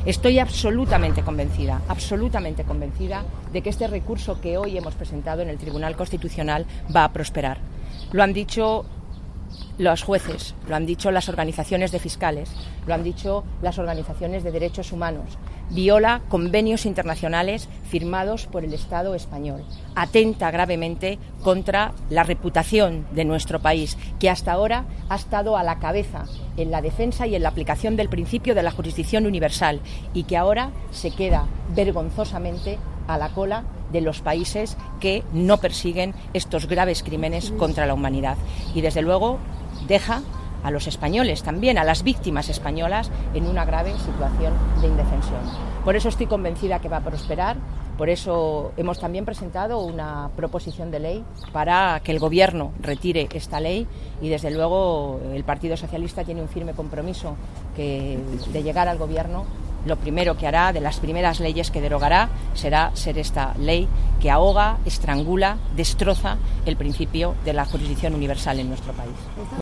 Estoy absolutamente convencida de que este recurso que hoy hemos presentado en el Tribunal Constitucional va a prosperar. Lo han dicho los jueces, lo han dicho las organizaciones de fiscales, lo han dicho las organizaciones de derechos humanos. Viola convenios internacionales firmados por el Estado español. Atenta gravemente contra la reputación de nuestro país, que hasta ahora ha estado a la cabeza en la defensa y en la aplicación del principio de la jurisdicción universal y que ahora se queda vergonzosamente a la cola de los países que no persiguen estos graves crímenes contra la humanidad. Y desde luego deja a los españoles también, a las víctimas españolas, en una grave situación de indefensión. Por eso estoy convencida que va a prosperar, por eso hemos también presentado una proposición de ley para que el Gobierno retire esta ley y desde luego el Partido Socialista tiene un firme compromiso de llegar al Gobierno. Lo primero que hará, de las primeras leyes que derogará, será ser esta ley que ahoga, estrangula, destroza el principio de la jurisdicción universal en nuestro país.